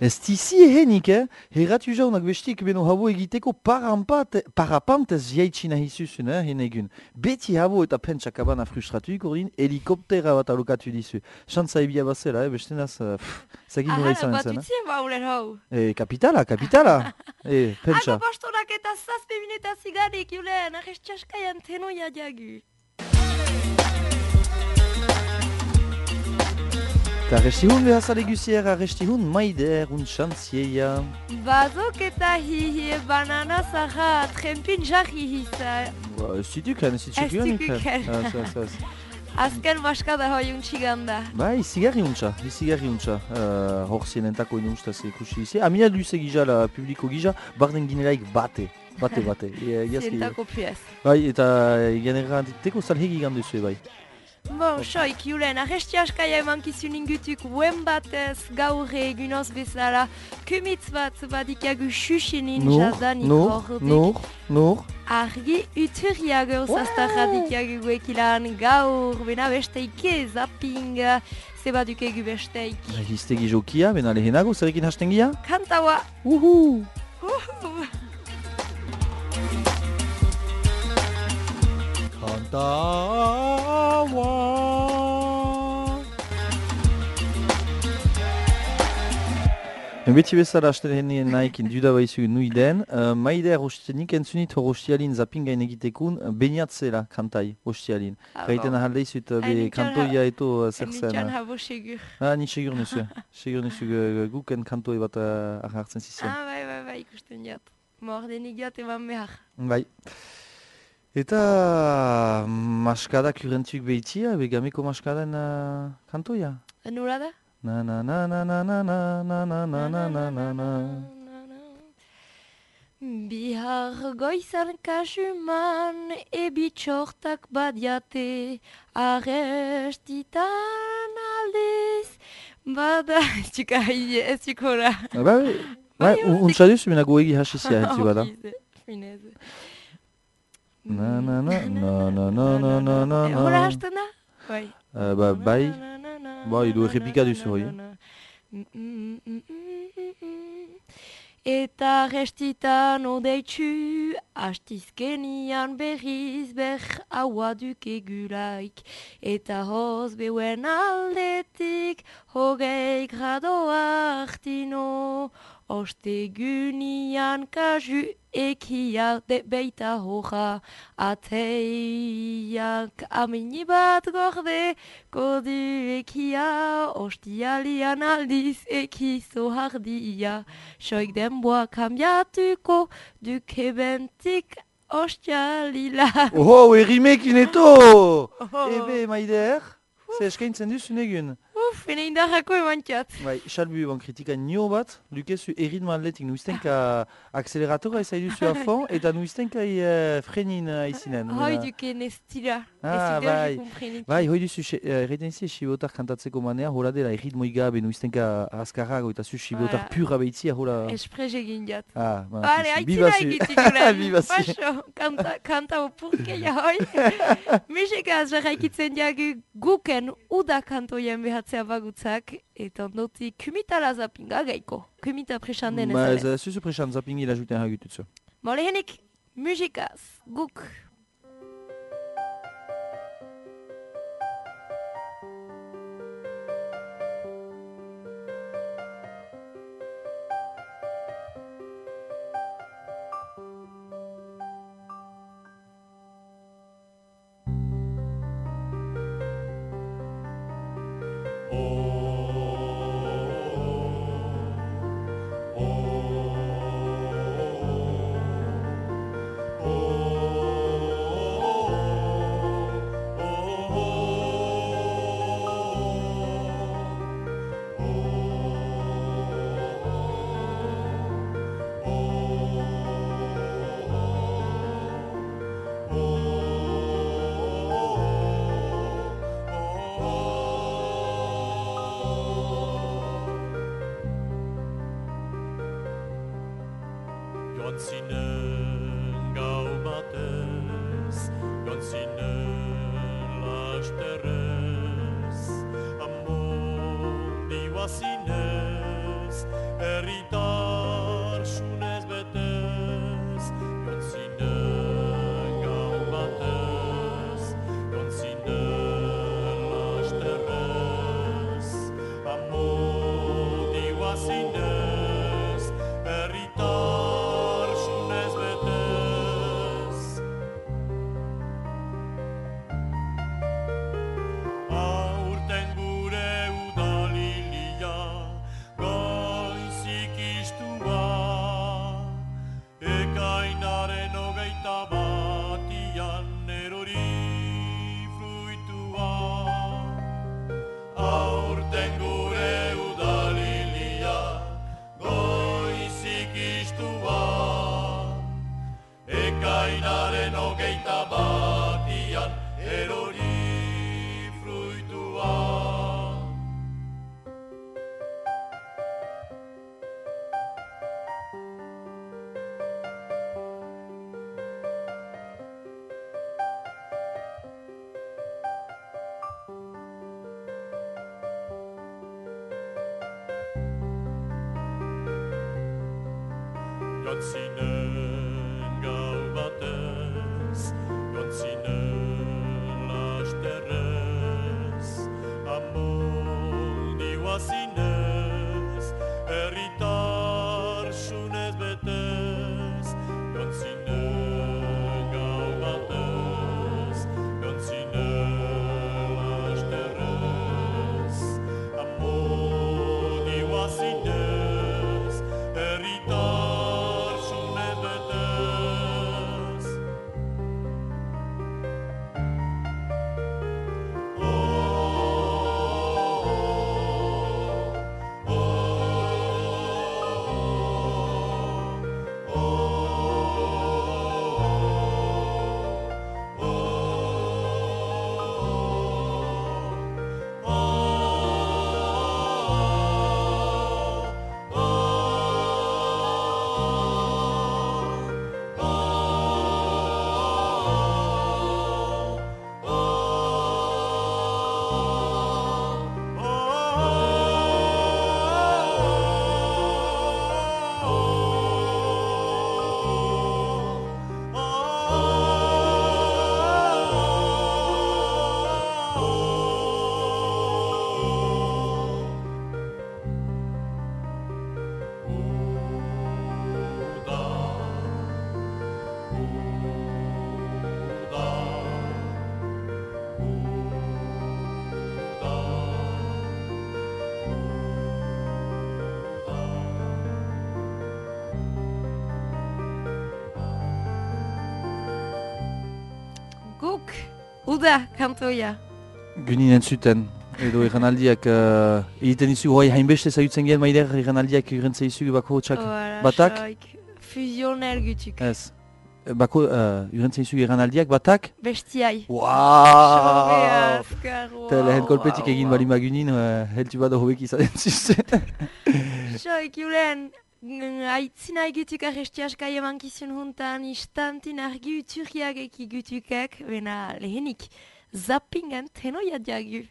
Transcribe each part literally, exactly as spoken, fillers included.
Ez tizi ehenik, eh? Herratu jaunak bestik beno habo egiteko parampate- parapantez jaitsi nahi zuzun, eh, henegun. Beti habo eta pentsak abana frustratuik ordin, helikoptera bat alokatu dizu. Xantza ebia bazela, eh, beste naz, uh, zagin nola Ahara izanen bat zen, eh? utzien baulen hau. E, kapitala, kapitala! E, Alba pentsa. pastorak eta zazpe mineta zigarik, Julen, arrez txaskaian tenoia jagu. Eta arrestihun behazale guzier, arrestihun maider, un xantzieia. Bazok eta hihi banana zaha, trempin jarri hiza. Ba, ez zitukren, ez Ez zitukren. zituken. Azken maskada hoi untxiganda. Bai, izigarri untxa, izigarri untxa. Uh, hor zienentako ino ustaz ikusi izi. Amina luze gija, la publiko gija, barden ginelaik bate. Bate, bate. E, egiazki- Zientako piez. Bai, eta genera teko salhegi ganduzue, bai. Bon, soik, Julen, arresti askaia emankizun ingutuk uen batez gaur egunoz bezala kumitz bat badikagu xuxenin Nur, jazanik nur, hordik. nur, nur. Argi uturia gaur zaztarra dikagu guekilan gaur, bena besteike zapping, zebaduk egu besteik. Hiztegi jokia, bena lehenago, zerekin hasten gia? Kantaua! Uhu! Uhu. Kantaua. Beti bezala hasten henien nahikin duda baizu nui den, uh, maider hostenik entzunit hor hostialin zapingain egitekun, uh, beniatzela kantai hostialin. Ah, Gaiten bon. ahaldeizut uh, be Hainitxan kantoia eto uh, zer Nitxan zen. habo segur. Ah, ni segur nuzu. Segur nuzu uh, guken kantoi bat uh, hartzen zizien. Ah, bai, bai, bai, ikusten jat. Mordenik jat eman behar. Bai. Eta maskada kurentuik behitia, begameko maskaden uh, kantoia. Nola da? Na na na na na na na na na na na na na na. Bihar goizan kasuman ebitxortak badiate arrestitan aldiz bada ez txuka haide ez txukora. Ah, bai, bai, untsa duzu bena goegi hasizia hetzi bada. Fineze. Na na na na na na na na na na. Hora hasten da? Bai. Uh, ba, bai, bai, du errepika duzu hoi. Eta restitan odeitzu, hastizkenian berriz ber haua dukegulaik. Eta hoz beuen aldetik, hogei grado artino. Ostegunian kaju ekia de beita hoja. Ateiak amini bat gorde, kodu ekia. Ostialian aldiz ekizo hardia. Soik denboa kambiatuko, dukebentik ostialila. Oho, errimekin eto! Oh. Ebe, maider, ze eskaintzen duzu negun. Uf, ene indarrako emantxat. Bai, salbu ban kritika nio bat, dukezu erritma atletik nuiztenka akseleratora ezai duzu a fond, eta nuiztenka uh, frenin uh, izinen. Hoi duke nestila. Ah, Ez bai. komprenik. Bai, hoi duzu, erreten zi, sibotar kantatzeko manea, hola dela erritmo igabe nuiztenka azkarrago eta zu sibotar Voilà. pura behitzia, hola... Espres egin jat. Ah, ba, Bale, bizi, aitzila bibazu. egitik gulen. Bibazu. Paso, kanta, kanta opurkeia hoi. Mexikaz jarraikitzen jagu guken uda kantoien behatzea bagutzak. Eta ondotik kumitala zapinga gaiko. Kumita presan den Ma ez ezalez. zuzu presan zapingi la juten hagututzu. Bon, lehenik, musikaz, guk. Joan zinen gau batez, joan zinen lasterrez, amondioa zinez, tristua, ekainaren hogeita batian erori fruitua. Jontzinen gau batez, jontzinen lasterrez, amoldiua zinez, erritarsunez betez. Jontzinen gau batez, jontzinen lasterrez, amoldiua zinez, erritarsunez. Guk, uda kantoia. Gunin entzuten, edo erranaldiak uh, egiten izu, hoi hainbeste zaiutzen gen maider erranaldiak urrentzea izu bako txak batak? Fusioner gutuk. Ez, bako uh, urrentzea izu erranaldiak batak? Bestiai. Waaaaaaw! Azkar, wow. Eta lehen kolpetik egin bali magunin, uh, heltu bada hobek izaten zuzten. Soik, julen, aitzina egutuk arrestiaskai emankizun huntan, istantin argi uturriak eki gutukak, bena lehenik, zappingen tenoia diagu.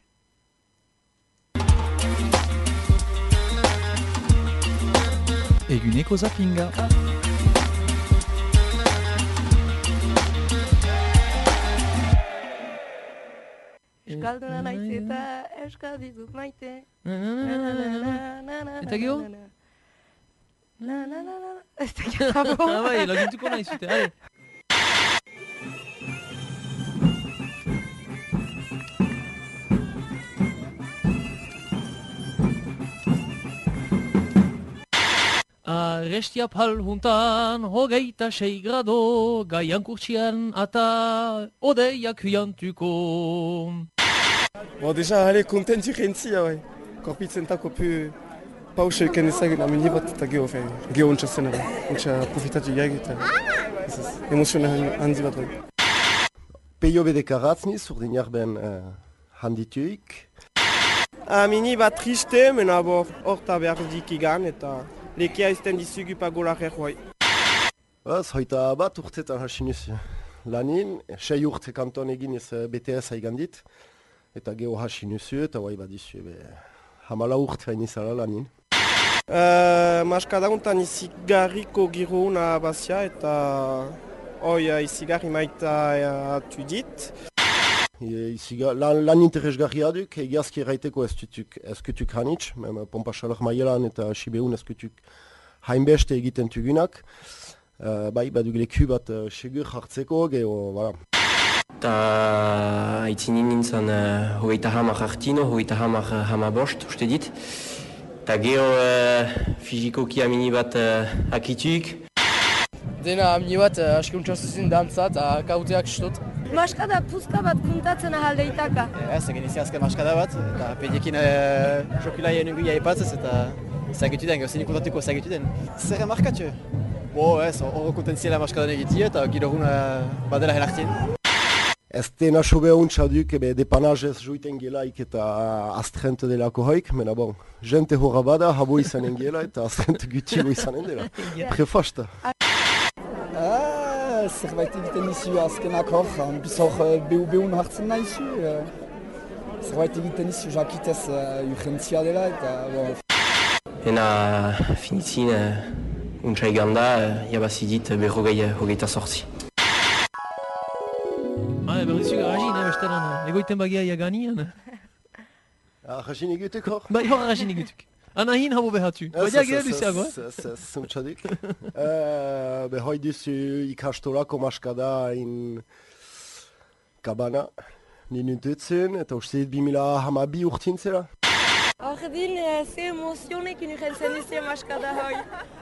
Eguneko zappinga. Euskalduna naiz eta euskal dizut maite. Eta geho? La la la la. Ez da gero. Ah bai, laguntuko nahi zute, ale. Arrestia pal juntan, hogeita sei grado, gaian kurtsian ata odeiak huiantuko. Bon, déjà, allez, kontentu jentzia, bai. Korpitzentako pu pausa eken ezagun amini bat eta geho, fen, geho ontsa zen, bai. Ontsa profitatu gaik eta emozionen handi bat, bai. Peio bedeka ratzniz, urdin jarben uh, handituik. Amini bat triste, mena bo, horta behar dikigan eta lekia izten dizugu pagolarek, bai. Az, hoita bat urtetan hasinuz lanin, sei urte kanton egin ez B T S haigandit, eta geho hasinuzu eta bai badizu, be, hamala urte hain izala lanin. Uh, Maskada untan izigarriko giro una bazia eta oi izigarri maita atu dit. Iziga, lan, lan interesgarria duk, egiazki erraiteko ez dutuk, ez kutuk hanitz, pompasalak maielan eta sibeun ez kutuk hainbeste egiten tugunak. Uh, bai, baduk leku bat uh, segur hartzeko, geho, voilà. Ta aitzinin nintzen uh, hogeita hamar hartino, hogeita hamar uh, hamabost, uste dit. Ta geho uh, fizikoki amini bat uh, akituk. Dena amini bat uh, askuntza zuzin dantza eta kauteak stot. Maskada puzka bat kuntatzen ahaldeitaka. Ez, egin izi azken maskada bat, eta pediekin uh, jokila jenungu jaipatzez eta zagitu den, gauzenik kontatuko zagitu den. Zer markatu? Bo, ez, horro kontentzia maskadan egitia eta gero huna badela henartien. Ez dena sobe hontsa duk, ebe depanazez joiten gelaik eta astrente delako hoik, mena bon, jente horra bada, habo izanen gela eta astrente gutigo izanen dela. Prefasta. Ah, zerbait egiten dizu azkenak hor, biz hor behun hartzen nahizu. Zerbait egiten dizu jakitez urgentzia dela eta... Ena finitzin, uh, untsa eganda, uh, jabazi dit berrogei hogeita sortzi. Ah, berrizu garagin, eh, bestelan, egoiten bagia iaganian. Ah, ragin egutek hor? Bai, hor ragin egutek. Anahin habo behatu. Baina gero duziago, eh? Ez, ez, zuntxadik. Behoi duzu ikastolako maskada in kabana. Ninuntutzen, eta uste dit bimila hamabi urtintzera. Ordin, ze emozionekin urrentzen duzu maskada hoi.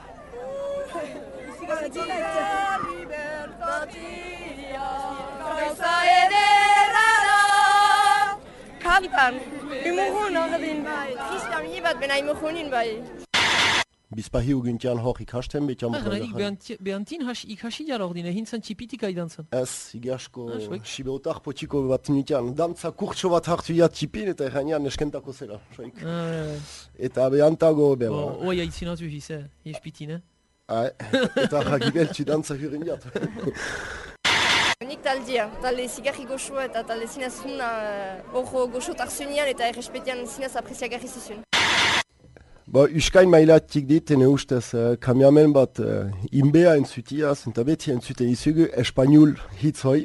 Gauza ederra da! Kantan! Imurrun, ordin bai. Tristan mini bat bena imurrunin bai. Bizpahi uguntian hor ikasten betian Ah, gananik, behantin ikasi jara ordin, hintzen txipitika idantzen. Ez, igasko, Ah, soik. sibeotar potiko bat nitian. Dantza kurtso bat hartu ja txipin eta errainean neskentako zela. soik. Ah, bai, bai. Eta behantago, be, Bo, ba. oia itzinatu hize, espitin, eh? Ah, eta ragibeltsu dantza hurin jat. Nik taldia, talde zigarri goxoa eta talde zinez huna horro goxo tarzunian eta errespetian zinez apreziagarri zizun. Ba, uskain mailatik dit, ene ustez, uh, kamiamen bat uh, inbea entzutiaz, eta beti entzute izugu, espanol hitz hoi.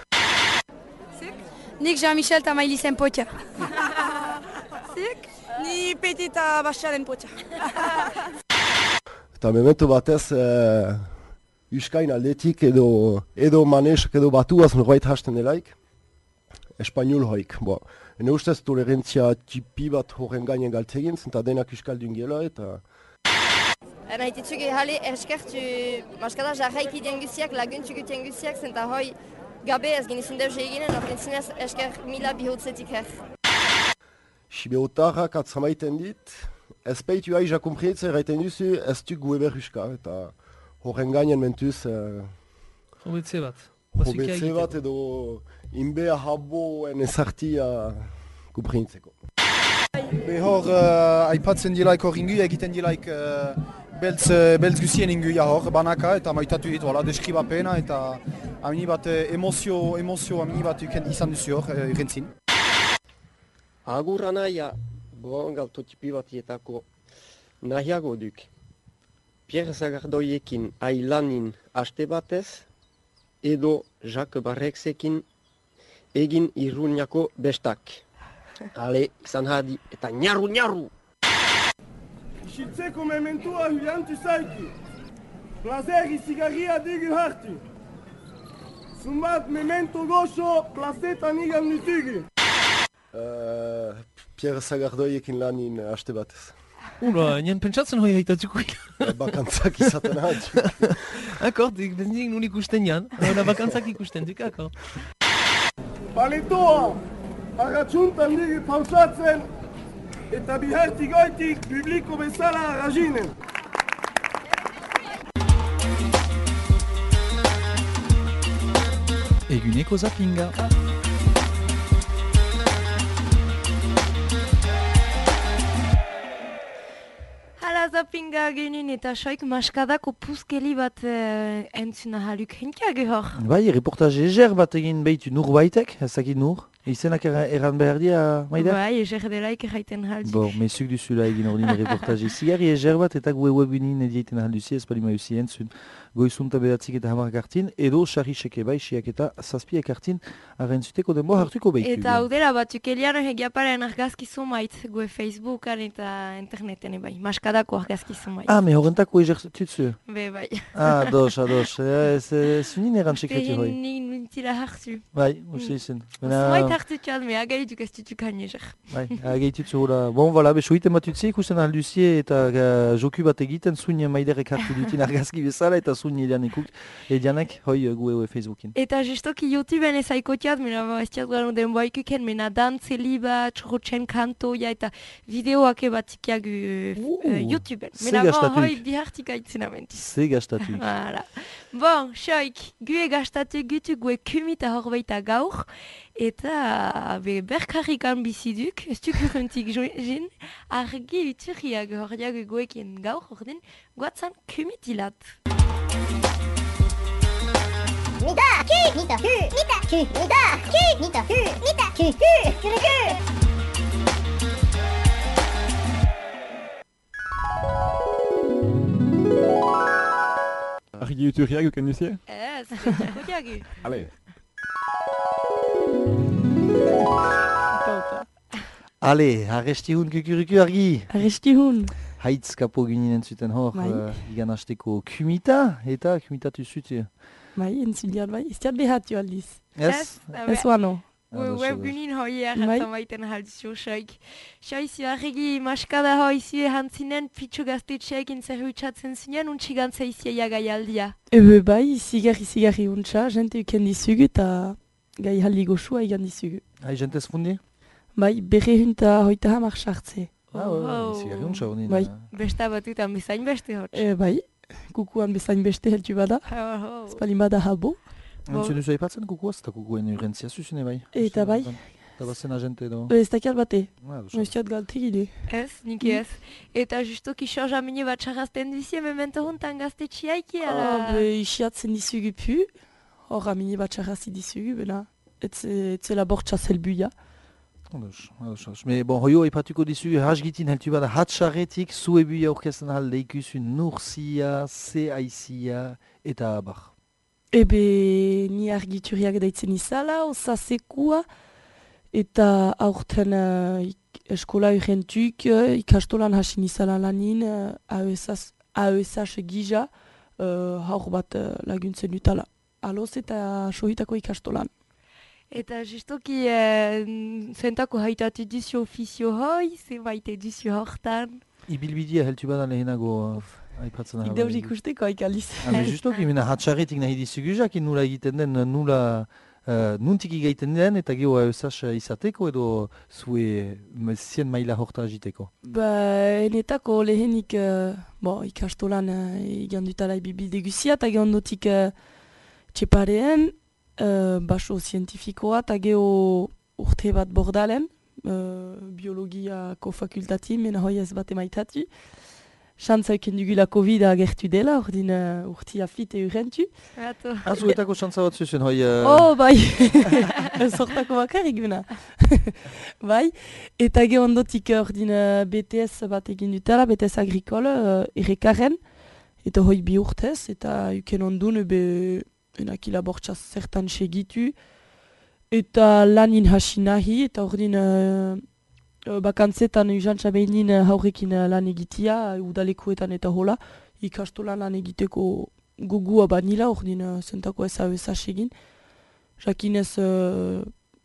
Nik Jean-Michel eta Maili zen potxa. Zik? Ni Peti eta Bastiaren potxa. Eta memento batez, uh, uskain aldetik edo, edo manesak edo batuaz norbait hasten delaik, espanol hoik. Bo, ene ustez tolerantzia tipi bat horren gainen galtegin, eta denak uskaldun gela, eta... Ena hititzuge hale erskertu maskada jarraiki dien guziak, laguntu gutien guziak, zenta hoi gabe ez genizun deus eginen, orten zinez esker mila bihotzetik her. Sibeotarrak atzamaiten dit, ez peitu aiza komprenitzen erraiten duzu, ez du gueber uska, eta horren gainen mentuz... Uh, Hobetze bat. Hobetze bat edo inbea haboen ezartia komprenitzeko. Behor, uh, aipatzen dilaik hor ingu, egiten dilaik uh, beltz, uh, beltz guzien inguia hor, banaka, eta maitatu dit, voilà, deskribapena, eta amini bat uh, emozio, emozio amini bat uken izan duzu hor, uh, urrentzin. Agurra nahia, bon galto tipi batietako nahiago duk. Pierre Zagardoiekin ailanin aste batez, edo Jacques Barreksekin egin iruniako bestak. Ale, izan hadi, eta nyaru nyaru! Isiltzeko mementua huliantu zaiki. Plazeri zigarria digu hartu. Zumbat memento goxo, plazetan igan nutugu. Uh, Pierre Zagardoiekin lanin aste batez. Ula, nien pentsatzen hoi haitatuko. Bakantzak izaten hatu. Akord, benzik nun ikusten jan, hori bakantzak ikusten duk, akord. Paletoa, agatxuntan digu pausatzen, eta bihartik goitik publiko bezala raginen. Eguneko zapinga. Zapinga genin eta soik maskadako puzkeli bat uh, entzuna haluk hentia gehor. Bai, reportaje eger bat egin behitu nur baitek, ezakit nur. Izenak erran behar dia, maida? Bai, eger delaik erraiten haldik. Bo, mezuk duzula egin ordin reportaje. Zigarri eger bat eta gue webunin edieiten halduzi, ez pali mauzi entzun. Goizunta bedatzik eta hamar kartin, edo sarriseke bai, siak eta zazpia kartin, arrentzuteko denbo hartuko behitu. Eta hau dela batzuk eliano hegiaparen argazkizu mait, gue Facebookan eta interneten bai, maskadako argazkizu mait. Ah, me horrentako eger tutzu? Be, bai. Ah, ados, ados. Ez unin eran sekretu hoi. Nik nintila hartu. Bai, uste izen. Zumait hartitxat, me agaituk ez dutuk hainezak. Bai, agaitutzu hula. Bon, voilà, be soiten batutze ikusten alduzie eta uh, joku bat egiten zuin maiderek hartu dutin argazki bezala eta zuin edianekuk edianek hoi uh, gue Facebookin. Eta justoki YouTubeen ezaikotiat, mena ez tiat gano den boaikuken, mena dantzeli bat, txorotxen kantoia eta videoak ebatzikiak uh, uh, YouTubeen. Mena bon, hoi bihartik aitzen amentiz. Ze gastatuk. Voilà. Bon, xoik, gue gastatu gutu gue kumita horbeita gaur, eta be berkarrikan biziduk, ez duk uruntik jin, argi uturriak horriak guekin gaur, ordin, guatzan kumitilat. Nita, ku, nita, ku, nita, ku, nita, ku, nita, ku, nita, ku, ku, ku, ku. Argi uturriak uken duzie? Ez, uturriak. Allez. Ale, arresti hun kukuruku argi. Arresti hun. Haitz kapo ginen zuten hor, uh, igan hasteko kumita, eta kumitatu zute. Bai, entzuliat bai, ez diat behatu aldiz. Ez? Ez wano. Webgunin hoi erratzen baiten haldizio xoik. Xoizu argi maskada hoi zue hantzinen pitxo gaztetxeak intzerrutxatzen zinen untxigantza izia gai aldia. Ebe bai, zigarri zigarri untxa, jente uken dizugu eta gai haldi goxua egan dizugu. Hai, jentez fundi? Bai, berre hunta hoita hamar sartze. Ah, bai, zigarri untxa honi. Bai. Besta batutan bezain beste hotx. E, bai, kukuan bezain beste heltu bada. Spalin bada habo. Entzun duzu aipatzen kukuaz eta kukuen urrentzia zuzune bai? Eta bai. Eta bazen agente edo? Ez dakiat bate. Ez diat galtegide. Ez, niki ez. Eta justoki xorja mine bat charrazten duzie memento huntan gaztetxiaiki, ala? Be, isiatzen dizugu pu. Hor amine bat charrazi dizugu, bena. Etzela bortxa zelbuia. Ados, ados, ados. Me, bon, hoio aipatuko dizugu, hasgitin heltu bada hatxarretik, zuebuia aurkezten alde ikusu nurzia, ze aizia, eta abar. Ebe, ni argituriak daitzen izala, osasekua, eta aurten uh, eskola urrentuk, uh, ikastolan hasin izala lanin, uh, A E S H gija, uh, haur bat uh, laguntzen dutala. Aloz eta sohitako ikastolan. Eta justoki eh, zentako haitatu duzio ofizio hoi, ze baite duzio hortan. Ibilbidea heltu bada lehenago... aipatzen da. Ideuz ikusteko aikaliz. Habe, justoki, mina hatxarretik nahi dizugu jakin nula egiten den, nula uh, nuntik egiten den, eta geho eusas izateko edo zue zien maila horta agiteko? Ba, enetako lehenik, uh, bo, ikastolan uh, egan dutala ibibilde guzia, eta geho ondotik uh, txepareen, uh, baso zientifikoa, eta geho urte bat bordalen, uh, biologiako fakultati, mena hoi ez bat emaitatu. Xantza eken dugula COVID agertu dela, ordin uh, urtia fite urrentu. Azuetako xantza bat zuzen, hoi... Uh... Oh, bai! Zortako bakarrik bena. Bai, eta ge ondotik ordin uh, B T S bat egin dutela, B T S agrikole, uh, errekaren, eta hoi bi urtez, eta uken ondun ebe enakila bortxaz zertan segitu, eta lanin hasi nahi, eta ordin... Uh, Bakantzetan usantza behinin haurekin lan egitea, udalekuetan eta hola, ikastolan lan egiteko gogua banila, ordin zentako ez hau ezaz egin. Jakinez uh,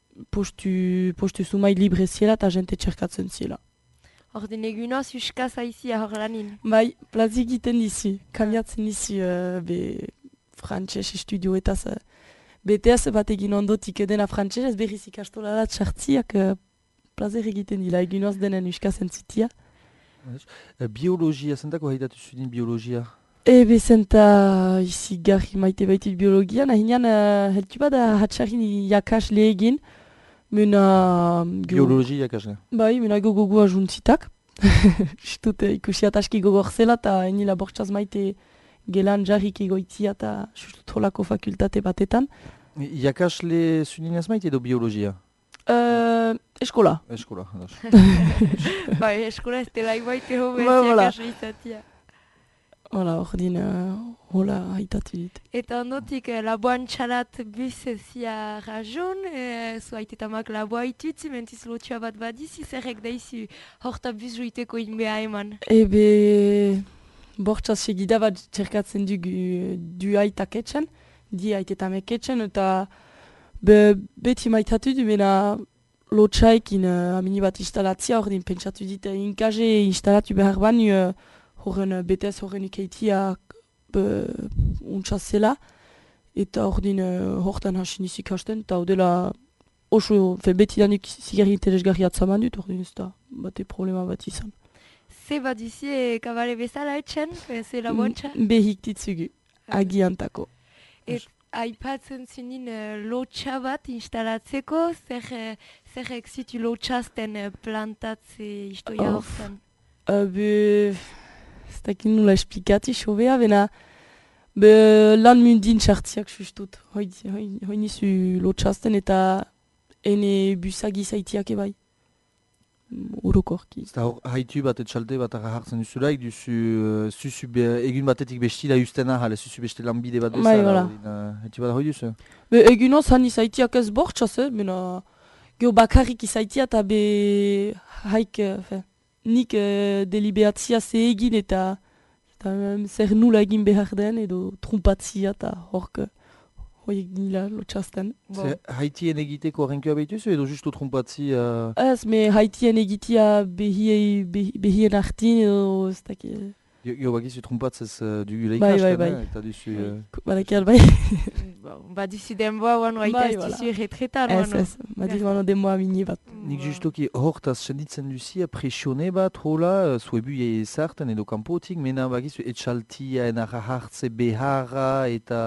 postu, postu sumai libre ziela eta jente txerkatzen ziela. Ordin egunoz uskaz haizia hor lanin? Bai, plazi egiten dizu, kamiatzen dizu uh, be frantxez estudioetaz. Uh, B T S bat egin ondotik dena frantxez, berriz ikastola da txartziak uh, plazer egiten dila, egunoz denen uskazen zitia. Biologia, zentako haitatu zudin biologia? Ebe zenta izi garri maite baitit biologia, nahinean uh, heltu bada hatxarin jakasle egin, mena... Biologi jakasle? Bai, mena gogogoa juntzitak. Istut ikusiat aski gogor zela eta enila bortxaz maite gelan jarrik egoitzia eta justut holako fakultate batetan. Jakasle zudin ez maite edo biologia? Uh, eskola. Eskola, ados. Bai, eskola ez dela ibaite hobe ba, jakasle izatia. Hola, ordin, uh, hola, haitatu dit. Eta ondotik, eh, laboan txalat bus zia rajon, eh, zu haitetamak laboa itut, mentiz lotua bat badiz, zerrek daizu horta bus joiteko inbea eman. Ebe, bortxaz segida bat txerkatzen dugu du haitak etxen, di haitetamek etxen, eta Be, beti maitatu du mena lotxaekin uh, amini bat instalatzia hor din pentsatu dit uh, inkaje instalatu behar bani uh, horren uh, B T S horren ikeitia untsa zela eta hor din uh, hortan hasin izik hasten eta odela oso, fe beti danik zigarri interesgarri atzaman dut hor din ez da bate problema bat izan. Ze bat duzie kabale bezala etxen, ze labontxa? Behik ditzugu, agiantako. Et aipatzen zinin uh, lotxa bat instalatzeko, zer, uh, zer exitu lotxazten uh, plantatze istoia Oh. horzen? Uh, be, ez dakit nula esplikati xobea, bena be, lan mundin sartziak sustut. Hoi, hoi, hoi nizu lotxazten eta ene busagi zaitiak ebai. Urokorki. Eta hor, haitu bat etxalde bat ara hartzen duzulaik, duzu uh, zuzu be, egun batetik bestila ustena jale, zuzu beste lanbide bat bezala. Bai, voilà. Uh, haitu bat hoi duzu? Be, egunoz hani zaitiak ez bortxaz, eh? Bena, geho bakarrik izaitia eta be haik, uh, fe, nik uh, delibeatzia ze egin eta, eta um, zer nula egin behar den edo trumpatzia eta hork hoiek nila lotxazten. Ze haitien egiteko horrenkioa behituzu edo justu trumpatzi... Uh... Ez, me haitien egitia behie, behi, behien artin edo ez daki... Jo, bakizu trumpatzez uh, dugula Bai, ikasten, bai, eh? bai. Eta duzu... Uh... Badakial bai. Ba duzu denboa oan oaita ez duzu erretretan oan. Ez, ez, badiz oan denboa mini bat. Nik justoki hortaz senditzen duzia presione bat hola, zuebu ezarten edo kanpotik, mena bakizu etxaltia enara hartze beharra eta...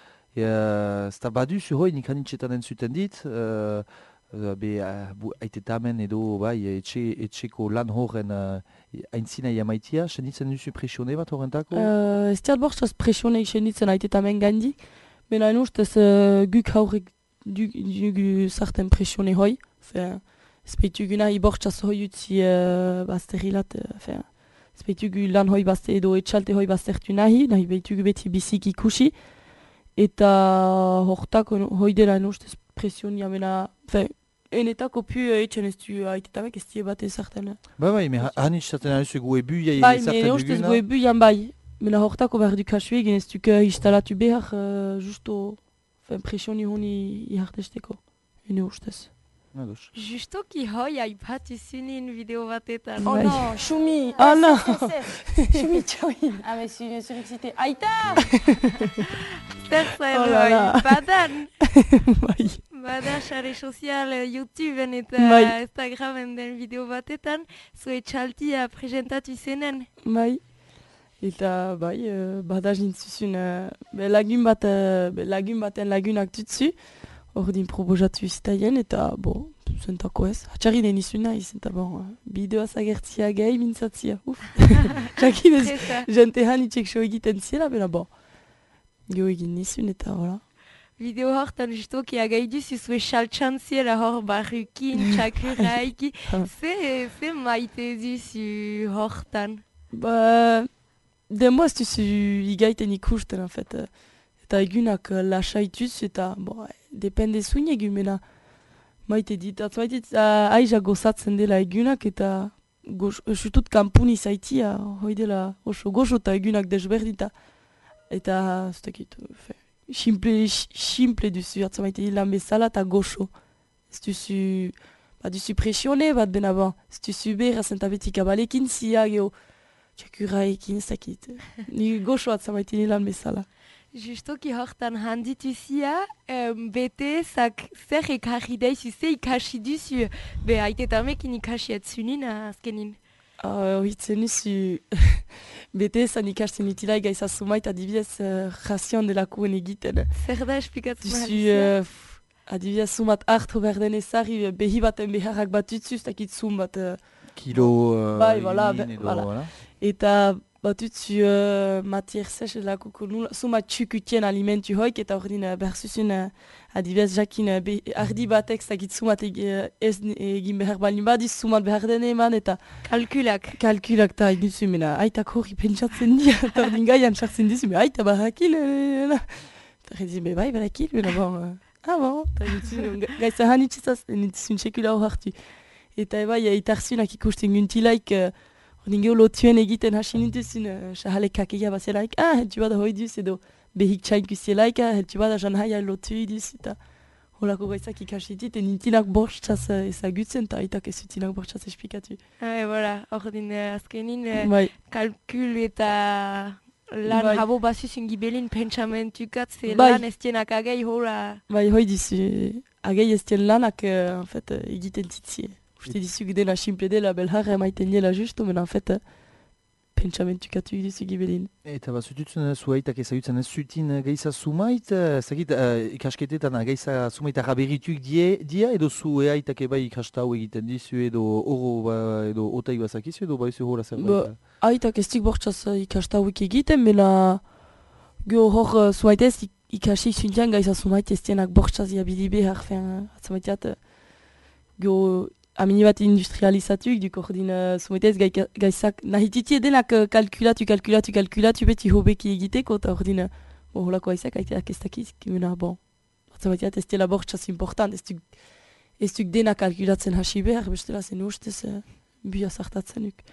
Ez da baduzu hoi nik hanitxetan entzuten dit, uh, uh, be uh, aitetamen edo bai, etxe, etxeko lan horren uh, aintzina jamaitia, senditzen duzu presione bat horrentako? Uh, ez diat bortzaz presione senditzen aitetamen gandi, bena ustez uh, guk haurek dugu zarten presione hoi, ez beitugu nahi bortzaz hoi utzi uh, bazterilat, uh, ez beitugu lan hoi bazte edo etxalte hoi baztertu nahi, nahi beitugu beti bizik ikusi, eta hortako hoi dela ustez presionia mena, fe, enetako pu etxen ez du aitetamek ez die bat ezarten. Ba bai, me hanitxaten aluzu goe buia bai, ezarten me duguna? ustez goe buian bai, mena hortako behar du kasu egin ez duk instalatu behar uh, justo fe, presioni honi ihartesteko, ene ustez. Ados. Justoki hoi aipatu zinin bideo batetan. Oh no, Shumi. Oh no. Shumi txoin. Ah, mais je suis excitée. Aïta. Zer zen Oh la hoi, la. badan. Bai. Bada sare sozial eh, YouTubeen eta Bai. Instagramen den bideo batetan, zue txaltia presentatu zenen. Bai. Eta bai, uh, bada jintzuzun uh, be lagun bat, uh, be lagun baten lagunak tutsu. Hor din probojatu iztaien eta, bo, zentako ez. Hatxarri den izun nahiz, eta bon, uh, bideoaz agertzia gai mintzatzia, uf. Jakin ez, Presa. jente hanitxek so egiten ziela, bena bon. Gio egin nizun eta, hola. Bideo hortan justoki agaiduzu zue saltsan ziela hor barrukin, txakuraiki. Ze, ze maite duzu hortan? Ba, denboa ez duzu igaiten ikusten, en fait. Eta egunak uh, lasaituz eta, bo, depende zuen egun, mena maite dit, atz maite dit, uh, aiza gozatzen dela egunak eta jutut kampuni zaitia, hoi dela oso gozo eta egunak desberdita. Eta, ez dakit, fe, simple, simple duzu, atz maite dit lan bezala eta gozo. Ez duzu, ba duzu presione bat bena ban, ez duzu behar zentabetik abalekin zia, geho, txakuraekin, ez dakit. Ni gozo atz maite dit lan bezala. Justoki hortan handitu zia, um, bete zak zer ekarri daizu, ze ikasi duzu, be aitetamekin ikasi atzunin azkenin. Uh, Hitzen nizu, bete ezan ikasten itilai gaiza sumait adibidez uh, razion delakuen egiten. Zer da esplikatzen Duzu, mahalizia? uh, adibidez sumat hartu berden ezari, behi baten beharrak bat utzuz, takit sum bat... Uh, Kilo uh, bai, voilà, egin be- edo, voilà. voilà. Eta bat utzu uh, matier zez lakuko nula, sumat txukutien alimentu hoik, eta hor din uh, berzuzun uh, adibidez jakin uh, be, ardi batek zakit sumat eg, uh, ez egin behar balin badiz, sumat behar den eman, eta... Kalkulak. Kalkulak eta egin zu, mena, aitak hori pentsatzen dira, eta hor din gaian sartzen dizu, mena, aita barakil, eta redizin, be bai, barakil, mena, bon, uh, ah bon, eta egin zu, gaiza hanitxizaz, nintzun sekula hor hartu. Eta ebai, itarzunak ikusten guntilaik, hor din geho lotuen egiten hasi nintuzun, uh, sahale kakeia bazelaik, ah, heltu bada hoi duz, edo behik txainkuzielaik, ah, heltu bada jan haia lotu iduz, eta holako gaizak ikasitit, nintinak bortxaz ezagutzen, eta aitak ez zutinak bortxaz esplikatu. Ah, voilà, hor din uh, azkenin uh, Bai. kalkul eta lan Bai. habo bazuzun gibelin pentsamentukat, ze Bai. lan ez dienak agei hola. Bai, hoi dizu, agei ez dien lanak uh, en fait, uh, egiten zitzie. Uste dizu dena simple dela, belharra emaiten dela justu, men en fait, uh, pentsamentukatu dizu gibelin. Eta bazututzen zuaitak ezagutzen ez zutin geiza sumait, ezagit uh, ikasketetan geiza sumait araberituk die, dia edo zu eaitak eba ikastau egiten dizu edo oro ba, edo otai bazakizu edo baizu hola zerbait? Ba, aitak ez dik bortxaz uh, ikastauik egiten, mena go hor uh, zuaitez ik ikasi zuntian gaiza sumait ez dienak bortxaz iabili behar, fen, atzamaiteat, uh, go amini bat industrializatuik, duk hor din uh, zuaitez gaizak nahititie denak uh, kalkulatu, kalkulatu, kalkulatu beti hobeki egiteko, eta hor din uh, bo, holako gaizak aiteak ez dakiz, mena, bon, atzamaiteat ez dela bortxaz important, ez duk, ez duk denak kalkulatzen hasi behar, bestela zen ustez uh, bia sartatzen duk.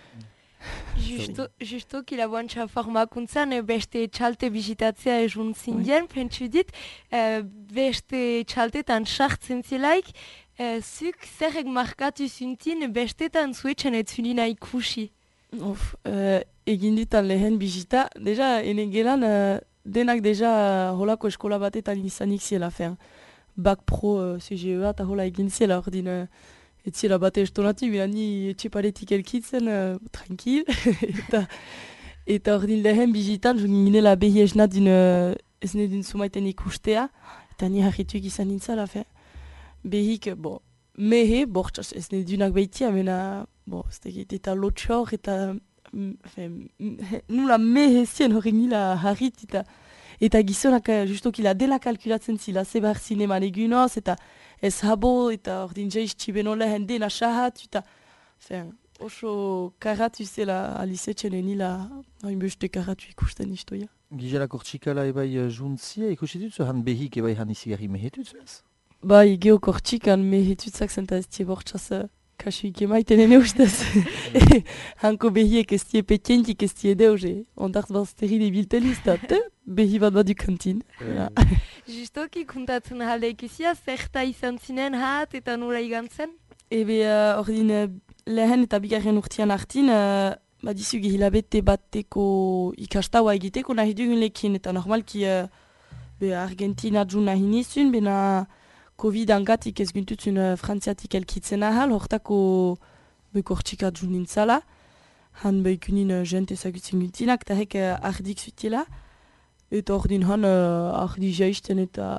Justo, justo kila boantxa formakuntzan eh, beste txalte bisitatzea egun zindien, pentsu dit, eh, beste txaltetan sartzen zelaik, eh, zuk zerrek markatu zuntin bestetan zuetxen etzulina ikusi. Of, uh, egin ditan lehen bisita, deja, ene gelan, uh, denak deja holako eskola batetan izanik ziela, fen, Bac Pro uh, C G E A eta hola egin ziela, hor din, uh, etziela bate estonatu, bila ni etxeparetik elkitzen, uh, tranquil, eta eta hor din lehen bizitan, jo ginela behi esnat din, uh, esne din sumaiten ikustea, eta ni harrituik izan nintzala, fe. Behik, bo, mehe, bortxas, esne dunak behitia, mena, bo, ez tegit, eta lotxor, eta, fe, nula mehe zien horrek nila harrit, eta, eta gizonak, justokila dela kalkulatzen zila, zebar zineman egunoz, eta, ez habo, eta ordin jaiz txibeno lehen dena sahat, eta, fen, oso karatu zela alizetxen enila, hainbeste karatu ikusten istoia. Gizela kortxikala ebai juntzia, ikusi dutzu han behik ebai han izigarri mehetutzu ez? Bai, geho kortxikan mehetutzak zenta ez tie bortxaz kasuik emaiten ene ustez. Hanko behiek ez tie petientik ez tie deuze, ondart bazteri debilten izta, te behi bat bat du kantin. Justoki kuntatzen halde ikizia, zerta izan zinen hat eta nula igantzen? Ebe, uh, ordin, uh, lehen eta bigarren urtean hartin, uh, badizu gehilabete bateko ikastaua egiteko nahi dugun lekin, eta normalki uh, be Argentina djun nahi nizun, bena Covid angatik ez guntutzun uh, frantziatik elkitzen ahal, hortako bekortxika djun nintzala, han behikunin uh, jente ezagutzen guntinak, eta hek uh, ardik zutila, eta ordin han uh, ardi jaisten eta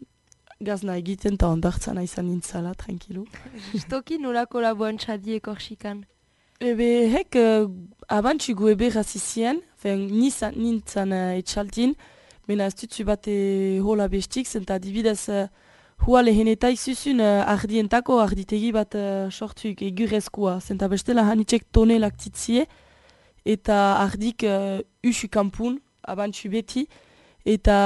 gazna egiten eta ondartzana izan nintzala, tranquilo. Justoki nolako laboantxa die korsikan? Ebe hek uh, abantxu goebe razizien, nintzan, nintzan uh, etxaltin, mena ez dutzu bate hola bestik, zenta dibidez uh, hua leheneta izuzun uh, ardientako arditegi bat uh, sortuik egurezkoa, zenta bestela hanitxek tonelak titzie, eta ardik uh, usu kampun, abantxu beti, eta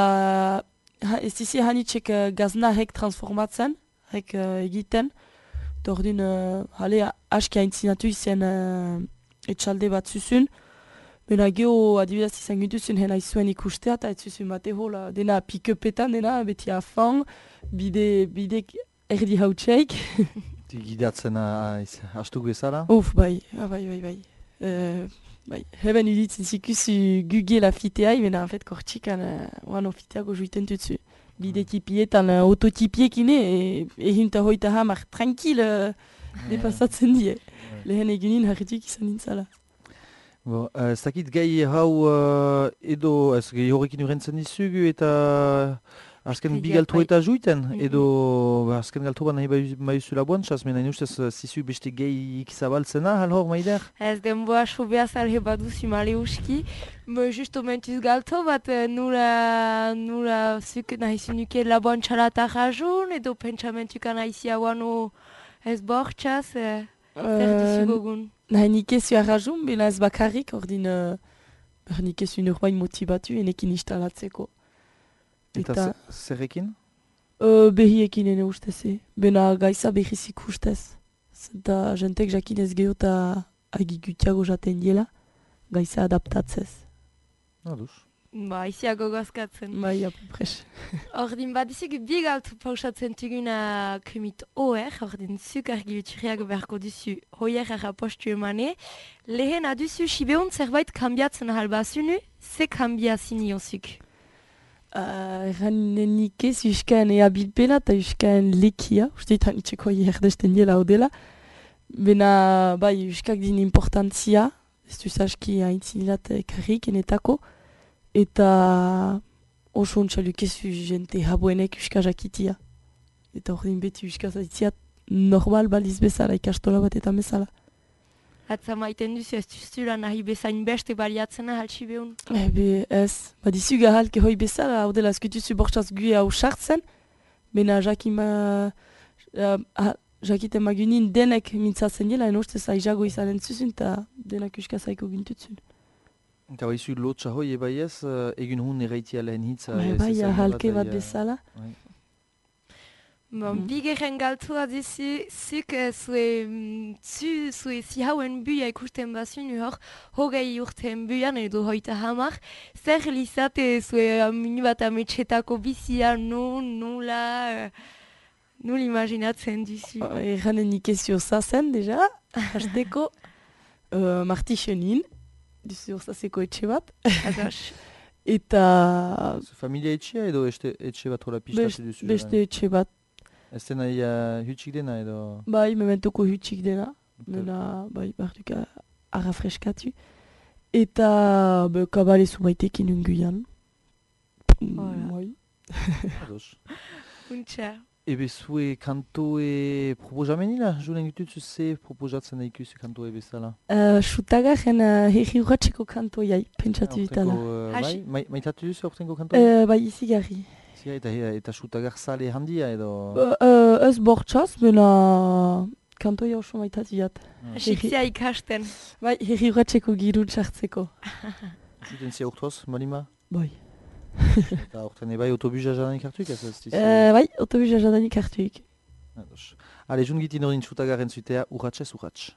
ha, ez dizi hanitxek uh, gazna hek transformatzen, hek uh, egiten, eta ordin, uh, hale, aski haintzinatu izen uh, etxalde bat zuzun, bena geho adibidez izan gintuzun hena izuen ikustea, eta ez zuzun bate hola, dena pikepetan, dena beti afan, bide, bide erdi hautseik. Gidatzen hastuk bezala? Uf, bai, ah, bai, bai, bai. Uh, bai. Heben uditzen zikusu guge la fiteai, mena en fait kortxikan uh, oan ofiteago juiten tutsu. Bide tipietan uh, autotipiekine, e, ehinta hoita hamar tranquil uh, depasatzen die. Lehen egunin harrituik izan nintzala. Bo, uh, ez dakit gai hau uh, edo, ez gai horrekin urentzen dizugu eta azken bi galtu eta juiten, edo ba, azken galtu bat nahi baiuzu labuantxaz, mena inustez zizu beste gai ikizabaltzena, hal hor maider? Ez denboa sobeaz alhe baduzi male uski, me justo mentuz galto bat nula, nula zuk nahi zunuke labuantxala eta rajun, edo pentsamentuka nahi ziauano ez bortxaz, eh, zer dizugogun? Nahi nik ezu arrajun, bena ez bakarrik, ordin uh, nik ezu norbain motibatu enekin instalatzeko. Eta zerrekin? Uh, behiekin ene usteze, bena gaiza behiz ikustez. Eta jentek jakinez geho eta agigutiago jaten diela, gaiza adaptatzez. Aduz. Ba, iziago gozkatzen. Bai, apupres. Ordin, bat izuk bi galtu pausatzen tuguna kumit oer, ordin zuk argi bituriak beharko duzu hoier errapostu emane. Lehen aduzu sibeon zerbait kambiatzen halbazunu, ze kambiazini zuk? Erran nik ez uskaen ea bilpena eta uskaen lekia, uste ditan itxeko herdesten dela odela. Bena, bai, uskak din importantzia, ez duz aski haintzinilat ekarrik enetako. Eta oso ontsaluk ez jente haboenek uska jakitia. Eta ordin beti uska zaitziat normal baliz bezala, ikastola bat eta bezala. Atza maiten duzu ez duzula nahi bezain beste baliatzena haltsi behun? Ebe ez, badizu gahalke hoi bezala, hau dela eskutuzu bortzaz gue hau sartzen, bena jakima, uh, jakiten magunin denek mintzatzen dela, en ustez aizago izanen zuzun, eta denak uska zaiko gintutzun. Eta baizu lotxa hoi ebai ez, uh, egun hun erraitia lehen hitza. Bai, bai, halke bat bezala. Bai. Bon, mm. Bigeren galtua dizu, zuk zue, zu, zue zihauen buia ikusten bazun hor, hogei urten buian edo hoita hamar, zer lizate zue minu bat ametxetako bizia, no, nula, nul imaginatzen duzu? Erranen ikezio zazen, deja, hasteko, uh, martixenin, duzu urzazeko etxe bat. Eta... Familia etxea edo etxe bat hola pistatu duzu? Beste etxe bat. Ez dena uh, hutsik dena edo? Bai, mementuko hutsik dena. Mena, bai, barduka arra freskatu. Eta, be, kabalezu baitekin unguian. Bai. Ados. Untxa. Ebe zue kantoe proposamenila? Julen gututzu ze proposatzen daikuzu kantoe bezala? Uh, Sutagaren uh, herri urratxeko kantoiai, pentsatu ditala. Uh, bai, maitatu duzu ortenko kantoe? Uh, bai, izigarri. Eta, eta Sutagar zale handia edo? Uh, uh, ez bortxaz, bena kantoia oso maitatu jat. Asikzia ikasten. Bai, herri urratxeko girun sartzeko. Zuten zia urtoz, malima? Bai. Eta orten ebai autobusa jadanik hartuik ez ez? Uh, bai, autobusa jadanik hartuik. Ados. Ale, jun gitin horin Sutagaren zutea urratxez urratx.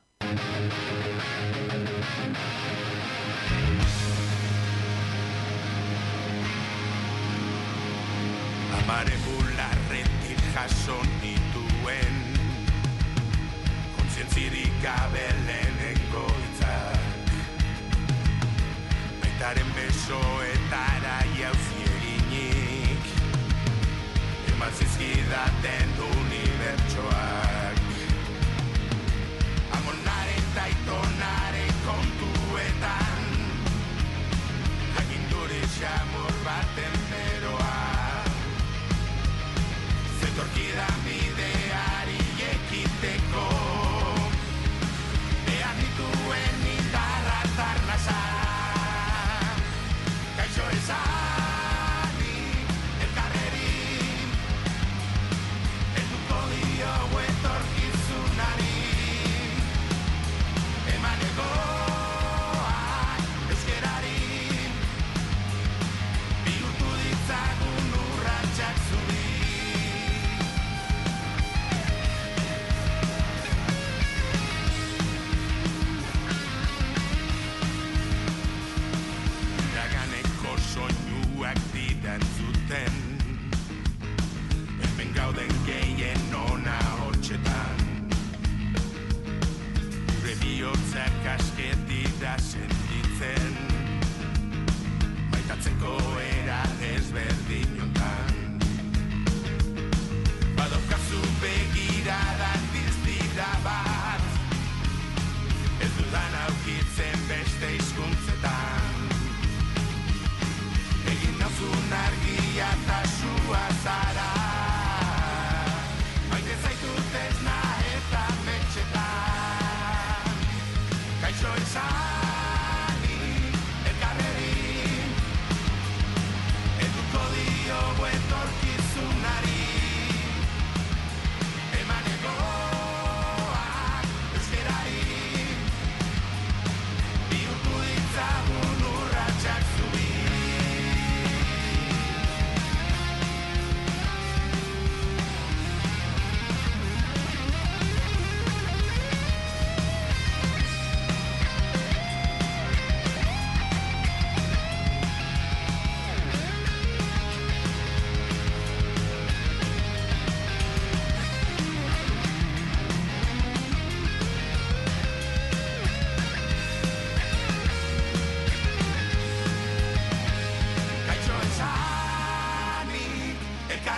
Amare bularretik jaso nituen kontzientzirik gabe lehenengo hitzak baitaren besoetara jauzi eginik eman zizkidaten unibertsoak amonaren eta itonaren kontuetan aginduri xamur baten beroa Zetorkida bideari ekiteko behar dituen indarra tarnasa Kaixo esani elkarreri Elduko dio etorkizunari Emanegoa euskerari Bihurtu ditzagun urratxak zubi soinuak didantzuten hemen gauden gehien ona hotxetan gure bihotzak asketida sentitzen maitatzeko era desberdin jontan badaukazu begirada diztira bat ez dudan aukitzen beste hizkuntzetan Egin argia eta sua zara Maite zaitut ez nahi eta metxetan Kaixo esani elkarreri Eduko dio etorkizunari Emanegoak euskerari Bihurtu ditzagun urratxak zubi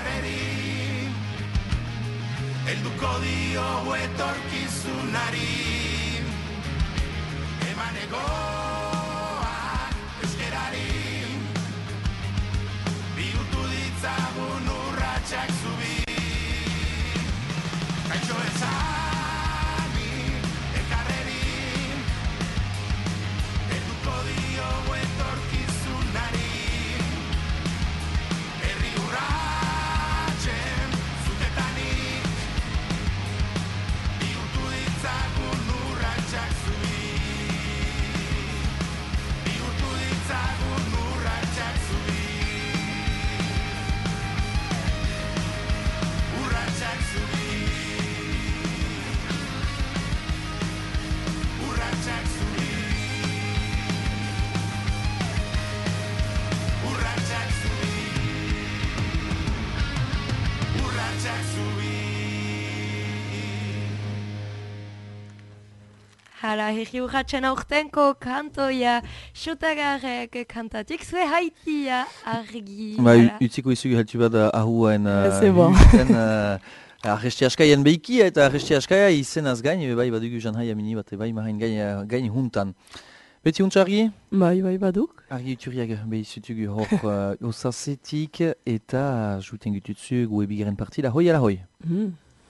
elkarreri helduko diogu etorkizunari emanegoa euskerari bihurtu ditzagun urratsak zubi kaixo esani elkarreri helduko diogu etorkizunari herri urratsen zutetanik bihurtu ditzagun urratsak zubi bihurtu ditzagun urratsak zubi urratsak zubi urratsak zubi urratsak zubi urratsak zubi Hala, herri urratxen aurtenko kantoia, Xotagarrek kantatik zue haitia argi. Ba, hala. utziko izugu heltu bat ahuaen Eh, c'est bon. arresti askaien behikia eta arresti askaia izenaz gain, ebe bai badugu jan haia mini bat, bai mahain gain, gain huntan. Beti huntza argi? Bai, bai, baduk. Argi uturiak behi zutugu hor uh, osazetik eta juten gututzuk ue bigaren partida, hoi ala hoi. Mm.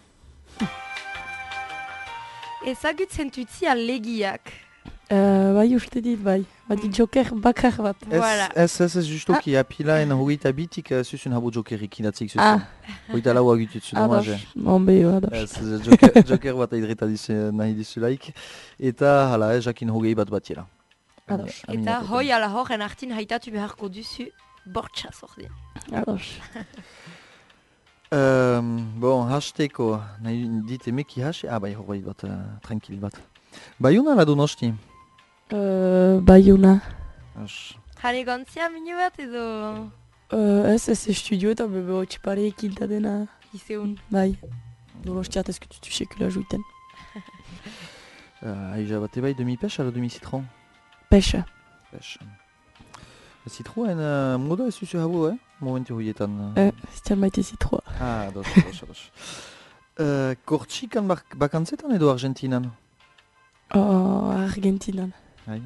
Ezagutzen tutzia legiak. Uh, bai, uste dit, bai. Badi joker bakar bat. Ez, Voilà. ez, ez, ez justoki apila en hogeita bitik uh, zuzun habo jokerik idatzik zuzun. Ah. Hogeita laua gututzu, Ados, dommage. onbe, ados. Ez, ez, joker, joker bat aidreta dizu, nahi dizulaik. Eta, hala, ez, jakin hogei bat batiela. Ados. Eta hoi ala horren artin haitatu beharko duzu bortxa zordin. Ados. Um, bon, hasteko, nahi dit emeki hasi, ah, bai, hor bai bat, uh, tranquil bat. Baiuna la Donosti? Uh, Baiuna. As. Jani gontzia minu bat edo Uh, ez, ez estudioetan bebe hotxiparekin eta dena. izeun. Bai. Donostiat ez kututu sekula juiten. Uh, Aija bat ebai demi-pêche ala demi-citron? Pêche. Pêche. Citroen uh, moda ez zuzu habo, eh? Momentu hoietan. Uh... Eh, zitan maite zitroa. Ah, ados, ados, ados. Uh, Kortxikan bak bakantzetan edo Argentinan? Oh, Argentinan. Hai.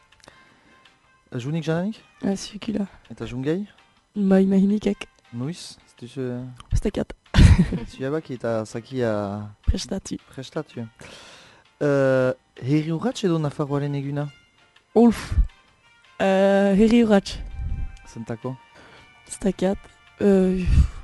Junik jananik? Ah, sekula. Eta jungei? Bai, mahinikek. Noiz? Ez duzu... Bestekat. Zuabak eta zakia... Prestatu. Prestatu. Uh, herri urratx edo Nafarroaren eguna? Ulf. Uh, herri urratx. Zentako? Bestekat. Uh,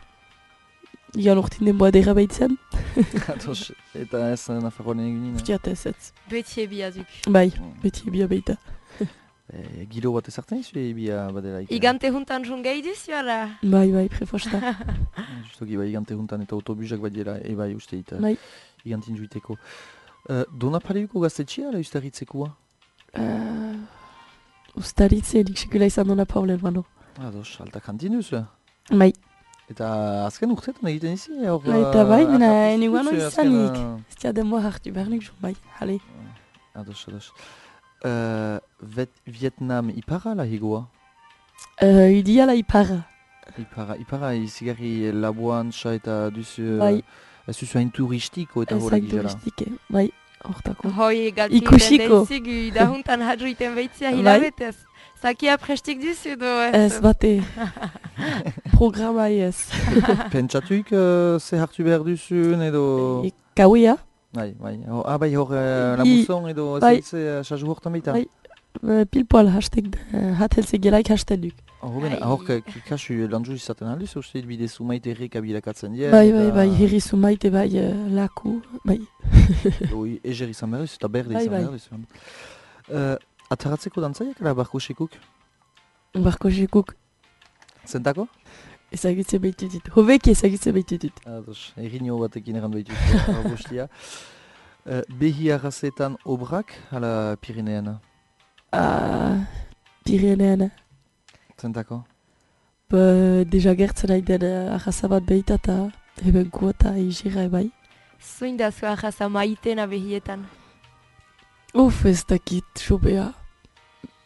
Igan urtin denboa dera behitzen. Ados, eta ez Nafarroaren egunin? Ustiat ez ez. Beti ebia duk. Bai, beti ebia behita. E, gilo bat ezartzen izu ebia badelaik? Igante juntan jungei duzu ala? Bai, bai, prefosta. Justoki, bai, igante juntan eta autobusak bat dira, e bai uste eta Bai. igantin juiteko. Uh, Dona paleuko gaztetxea ala ustarritzekoa? Uh, Ustaritze, nik sekula izan dona problem, mano. Ados, alta kantin duzu? Bai. Eta azken urtetan egiten izi? Hor, Eta bai, uh, mena akartu eniguano zuzu, izanik. azken, uh, Ez tia denboa hartu behar nik jo, bai, jale. Ados, ados. Uh, vet, Vietnam ipara la higoa? Uh, Idia la ipara. Ipara, ipara izigarri laboantza eta duzu... Bai. Ez duzu hain turistiko eta Ez hola hain gizela. turistike, bai, hortako. Hoi galti Ikusiko. dendezigu, da juntan hadruiten behitzia Bai. hilabetez. Zakia prestik duzu do ez? Ez bate. Programa ez. Pentsatuik uh, ze hartu behar duzun edo... Kauia. Bai, bai. Ho- Ah, bai, hor uh, la I- mousson edo bai. zeltze saju hortan baita. Bai. Uh, Pilpoal hastek, uh, hatelze gelaik hasten duk. Hor ben, hor ka- ka- kasu lanzu izaten alduzu, uste dut bide zumaite errek abilakatzen dira. Bai, bai, bai, herri zumaite bai, uh, laku, bai. Oi, eger izan behar duzu, eta berde Bai, izan bai. behar duzu. Uh, ataratzeko dantzaiak ala barko sekuk? Barko sekuk Zentako? ezagitze behitu dit. Hobeki ezagitze behitu dit. Ados, errinio batekin eran behitu arbostia. Uh, behi arrazetan obrak, ala Pirineana? Ah, Pirenean. Zentako? Ba, deja gertzen nahi den uh, arraza bat behita eta heben kuota izira bai. Zuin da zu ahasa maitena behietan. Uf, ez dakit, sobea.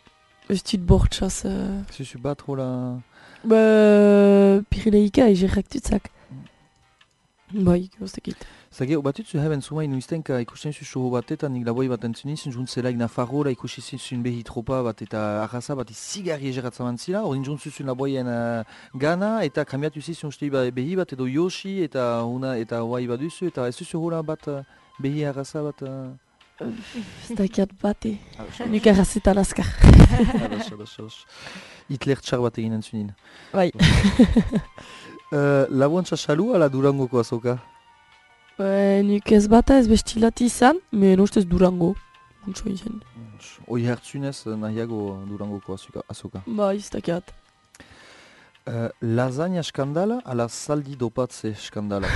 Ez dut bortxaz... Uh... Zuzu bat hola... Ba... Pirineika egerrak tutzak. Bai, goztekit. Zage, batutzu heben zumain nuiztenka ikusten zuzu batetan nik laboi bat entzunizun juntzelaik Nafarroa ikusi zizun behi tropa bat eta arraza bat izigarri egeratzaman zila, hori juntzuzun laboien uh, gana eta kamiatu zizun uste behi bat edo Yoshi eta una eta huai baduzu eta ez zuzu hola bat uh, behi arraza bat... Uh... Ez dakiat bate, nuk arrazetan azkar. Ados, ados, ados. Hitler txar bat egin entzunin. Bai. uh, Laboantza salu ala Durangoko azoka? Uh, nik ez bata ez bestilati izan, men ustez Durango. Untso izan. Oi hertzunez nahiago Durangoko azoka? Ba, ez dakiat. Uh, lasagna skandala ala saldi dopatze skandala?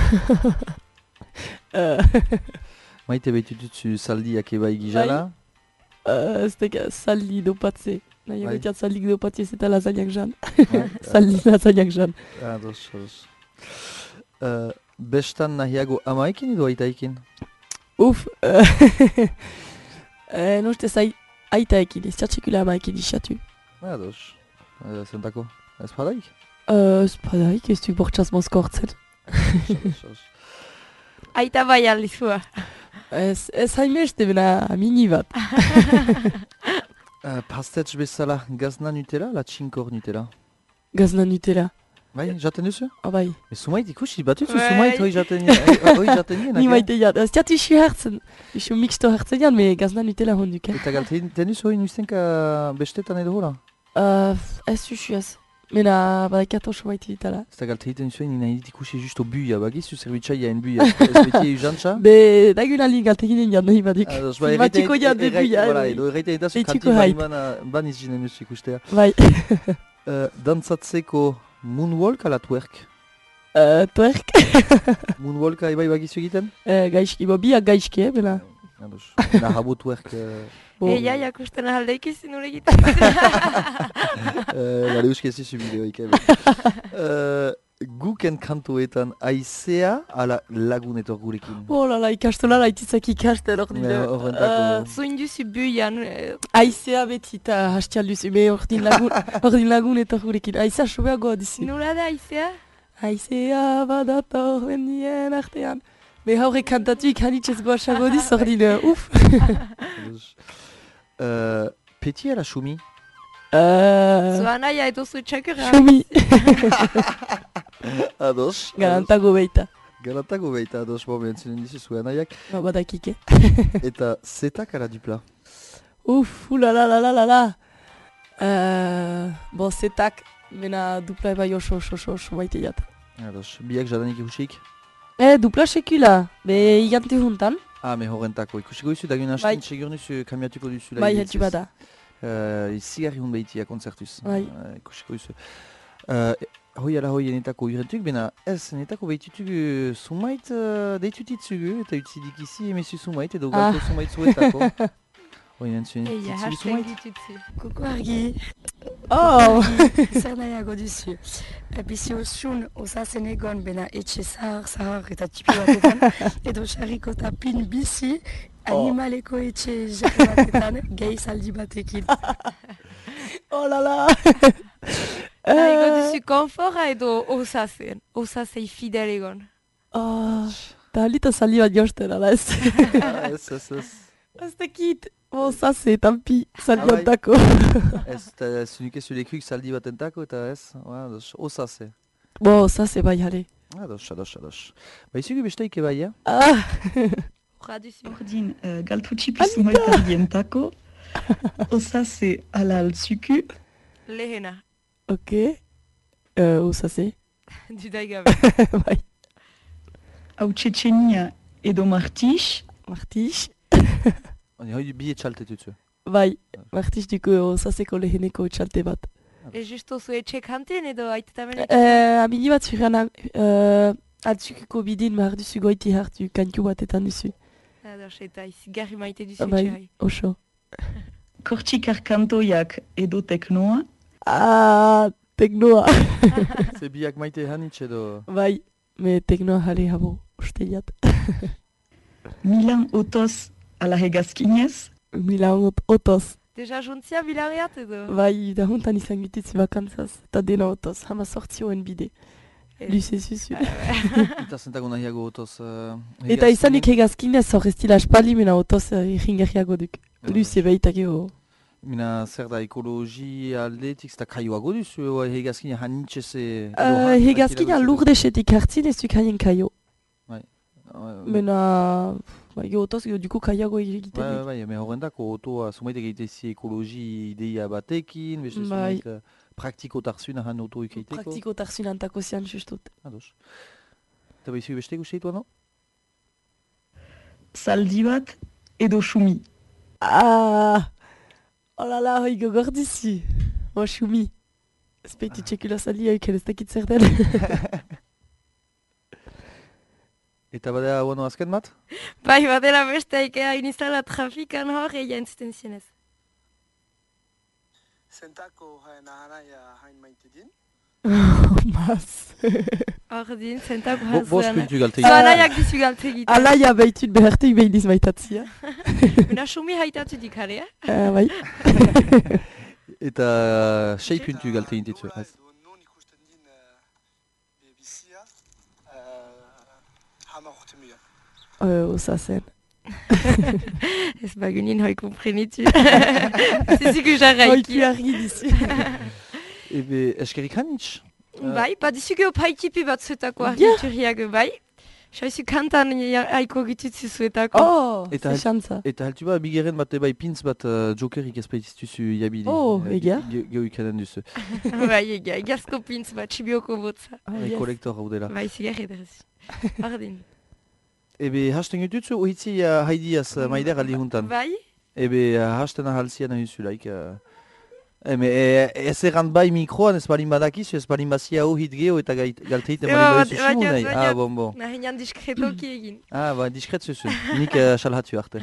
uh. Maite behitututzu saldiak ebai gizala? Uh, ez dakiat saldi dopatze. Nahiago etiat saldi dopatze ez eta lasagnak jan. Saldi lasagnak jan. Ados, ados. Uh, Bestan nahiago amaekin edo aitaekin? Uf, uh, nustez aitaekin, ez txatxekula amaekin isatu. Ados, uh, zentako, ez padaik? Uh, ez padaik, ez duk bortxaz mozkortzen. Aita bai aldizua. Ez, ez haimeste bena mini bat. uh, Pastetx bezala gazna Nutella, la txinkor Nutella? Gazna Nutella. Bai, jaten duzu? Ah, bai. E sumait ikusi, batutzu sumait hoi jaten nien. Ni maite jat, ez jat isu hertzen. Isu mixto hertzen jan, me gazna Nutella honduk. Eta galten duzu hoi nuiztenka bestetan edo hola? Uh, ez usu ez. Mena badakat oso maite ditala. Ez da galten duzu hoi nahi dit ikusi justo buia, bagizu zerbitxaia en buia. Ez beti jantza? Be, dagun alin galten ginen jan nahi badik. Matiko jan de buia. Edo erreita eta zu kanti baniz jinen duzu ikustea. Bai. Dantzatzeko moonwalk ala twerk? Uh, twerk. Moonwalka ebai bagizu egiten? Uh, gaizki, bo biak gaizki, eh, bela. Ados, na habo twerk... Eia, jakusten ahaldeik izin ure egiten. Gale uski ez izu bideoik, ebe. Guken kantoetan aizea ala lagun etor gurekin? Oh lala, ikastola laititzak ikasten hor dira. Zoin duzu buian. Aizea beti eta hastial duzu, me hor din lagun etor gurekin. Aizea sobea goa dizu. Nola da aizea? Aizea badator bendien artean. Me haurre kantatuik hanitxez goaxago diz hor din, uf. Peti ala xumi? Zoa naia edo zu txakurra. Xumi. Ados. Galantago beita. Galantago beita, ados, bo, behantzunen dizu zuen nahiak. Ba, badakike. Eta zetak ala dupla? Uf, ulalalala. Uh, bo, zetak, mena dupla eba oso oso oso oso baite jat. Ados, biak jadanik ikusik? Eh, dupla sekula, be igante juntan. Ah, me horrentako, ikusiko duzu, dagun hastin segur duzu kamiatuko duzu. Bai, heltu bada. Uh, Izigarri hon behitia konzertuz. Bai. Uh, ikusiko duzu. Uh, hoi ala hoi enetako urentuk, bena ez, enetako behitutugu sumait uh, deitutitzugu eta utzidik izi emesu sumait edo galto ah. Sumait zuetako. Hoi nentzuen. Eia, hashtag ditutzu. Kuku argi. Oh! Zer nahiago duzu. Bizi osun osazen egon bena etxe zahar, zahar eta tipi batetan. Edo xarriko eta pin bizi. Animaleko etxe jarri batetan, gehi zaldi batekin. Oh lala! Nahiago duzu konfora edo osazen? Osazei fidel egon. Oh, eta alita zaldi bat josten, ala ez? Ez, ez, ez. Ez tekit, osaze, tampi, zaldi ontako. Ez, eta zunik ez zulekuik zaldi bat entako eta ez, osaze. Bo, osaze bai, jale. Ados, ados, ados. Ba, izugu besteik ebai, ja? Ah! Ordin, uh, galtutxipi sumaitardientako, osaze ala altzuku. Lehena. Ok. Uh, osaze. Dudaigabe. Bai. Hau txetxenia edo martix. Martix. Oni hoi bi etxalte tutzu. Bai, martix duko osazeko leheneko etxalte bat. E justo zu etxe kanten edo aitetamen etxe? Uh, amini bat zurean uh, altzukiko bidin mahar duzu goiti hartu kantu batetan duzu. Ados, eta izigarri maite duzu bai, etxe hai. Oso. Kortxikar kantoiak edo teknoa. Ah, teknoa. Ze biak maite hanitz edo... Bai, me teknoa jale habo uste jat. Milan otoz ala hegazkinez. Milan otoz. Deja jontzia bilareat edo? Bai, da hontan izan gititzi bakantzaz, eta dena otoz, hama sortzioen bide. Luze zuzu. Eta zentako nahiago otoz... Eta izanik hegazkinez hor ez dila espaldi, mena otoz irringerriago duk. Luze baita geho. Mina zer da ekologi aldetik, zeta kaioago duzu, hegazkina hanitxeze... Hegazkina lurdesetik hartzin ez duk haien kaio. Bai. Mena... Geho otoz, geho duko kaiago egiten. Bai, bai, me horrendako otoa, sumaite egitezi ekologi ideia batekin, beste sumaite... Praktiko tarzun ahan oto ikeiteko. Praktiko tarzun antako zian justut. Ados. Eta behizu beste guztietu ano? Zaldi bat edo xumi. Ah! Olala, hoi gogordizi. Mo xumi. Ez behitu txekula zaldi hau ez dakit zer den. Eta badea bueno azken bat? Bai, badela beste ikea inizala trafikan hor egia entzuten zienez. Zentako nahanaia hain maite din? Mas. Ordin, zentako hain zuen. Bost puntu galte egiten. Zanaiak dizu galte egiten. Alaia behitut behartik behin maitatzia. Una xumi haitatu dikare, eh? Bai. Eta sei puntu galte egintitzu. Non ikusten din bizia hama urte mila. Osa zen. Ez bagunin hoi komprenitu. Zizuko jarraiki. Hoi tu argi dizu. Ebe eskerik hanitz? Bai, ba dizuko paitipi bat zuetako argituriak bai. Saizu kantan haiko gitutzu zuetako. Oh, ze xantza. Eta haltu ba, bigeren bat bai pintz bat jokerik ezpaitiztuzu jabili. Oh, ega? Geu ikaden duzu. Bai, ega, egazko pintz bat, txibioko botza. Bai, kolektor hau dela. Bai, zigar edrez. Ardin. Ebe hasten gututzu ohitzi uh, haidiaz uh, maider aldi juntan. Bai? Ebe uh, hasten ahalzian ahizulaik. Uh, eme e, ez errant bai mikroan ez balin badakizu, ez balin bazia ohit geho eta galteiten balin baduzu nahi. Ah, bon, bon. Nahinean diskretoki egin. Ah, ba, diskret zuzu. Nik uh, salhatu arte.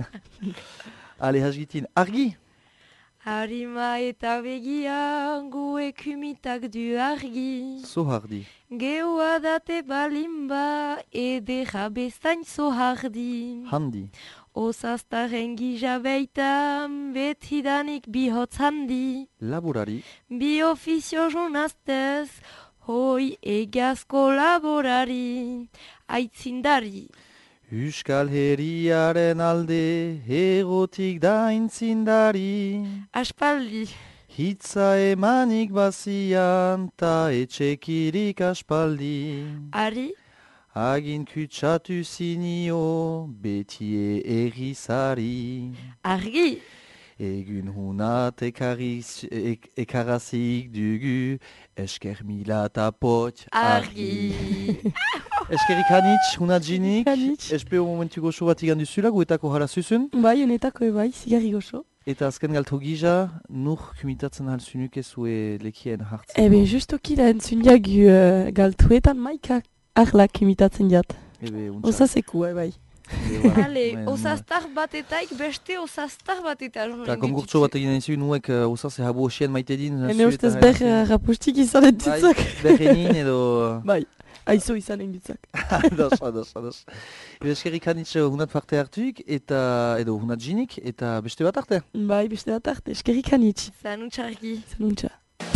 Ale, hasgitin. Argi? Harima eta begia gu ekumitak du argi. So hardi. Geua date balimba edera bezain so hardi. Handi. Osaztaren gija beitan betidanik bihotz handi. Laborari. Bi ofizio jonaztez hoi egazko laborari. Aitzindari. Euskal herriaren alde, egotik da intzindari. Aspaldi. Hitza emanik bazian, ta etxekirik aspaldi. Ari. Agin kutsatu zinio, betie errizari. Argi. Egun hunat ekariz, ek, ekarazik dugu, esker mila eta pot. Argi. Eskerik hanitz, hunat jinik, espeo momentu goxo bat igan duzula, guetako jara zuzun. Bai, honetako bai, zigarri goxo. Eta azken galto gija, nur kumitatzen halzunuk ezue lekien hartzen. Ebe, justoki da entzuniak uh, galtuetan maika arlak kumitatzen jat. Ebe, untsa. Osazeku, bai. Hale, osaztar batetaik beste osaztar bateta. Eta konkurtso bat egin nahi nuek uh, osaz ehabo osien maite din. Hene ustez ber uh, rapustik izan entutzak. Bai, berrenin edo... Bai. Aizo izan engitzak. Ados, ados, ados. Ebe eskerik hanitz hunat parte hartuik, eta edo hunat jinik, eta beste bat arte. Bai, beste bat arte, eskerik hanitz. Zanuntxargi. Zanuntxa.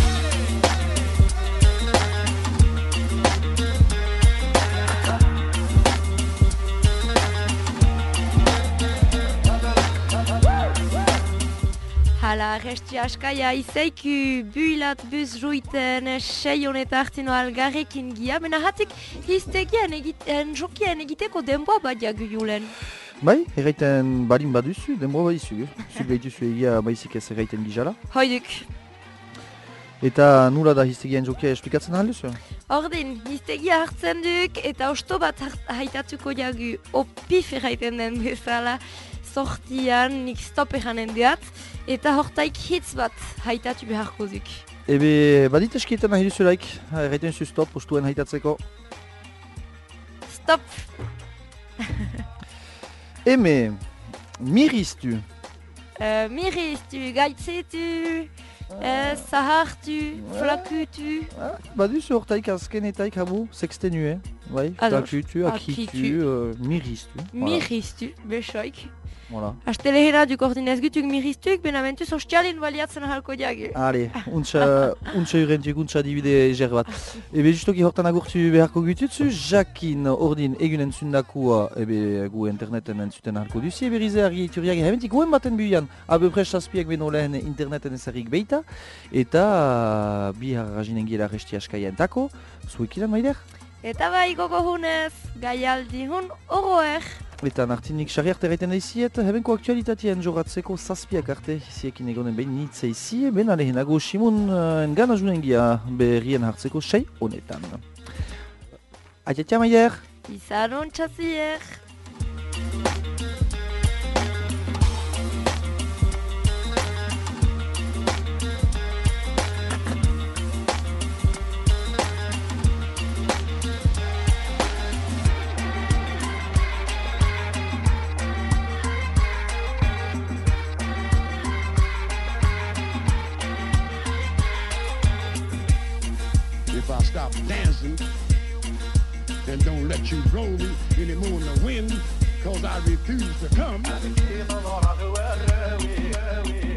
Hala, resti askaia izaiku builat buz ruiten sei honeta hartzino algarrekin gia, mena hatik hiztegian egiten, jokien egiteko denboa badiak julen. Bai, erraiten balin baduzu, denboa badizu, zu behituzu egia baizik ez erraiten gizala. Hoiduk. Eta nula da hiztegian jokia esplikatzen ahal duzu? Ordin, hiztegia hartzen duk eta osto bat haitatuko jagu opif erraiten den bezala. Sortian nik stop eranen diat, eta hortaik hitz bat haitatu beharko duk. Ebe, badit eskietan nahi duzulaik, erraiten zu stop, postuen haitatzeko. Stop! Eme, miriztu. Uh, miriztu, gaitzetu, uh, zahartu, flakutu. Ah, baduzu hortaik azkenetaik habu, sextenu, eh? Bai, flakutu, akitu, uh, miriztu. Miriztu, besoik. Voilà. Aste lehena duk ordin ez gutuk miriztuk, benamentuz ostialin baliatzen halko diage. Allez, untsa, untsa urentuk, untsa dibide eger bat. Ebe justoki hortan agurtu beharko gututzu, jakin ordin egunen zundakua, ebe gu interneten entzuten halko duzi, ebe rize argi ituriak, hementik guen baten buian, abepres saspiak beno lehen interneten ezarrik beita, eta bihar rajinen gira resti askaia entako, zuekidan maider? Eta bai gogo hunez, gaialdi hun oroer. Eta nartinik xarri arte gaiten daiziet, hebenko aktualitatien joratzeko zazpiak arte, iziekin egonen behin nitze izi, ben alehenago Simon uh, engana junen gia berrien hartzeko sei honetan. Aitetia maider! Izan hon txazier! If I stop dancing and don't let you roll me anymore in the wind, cause I refuse to come.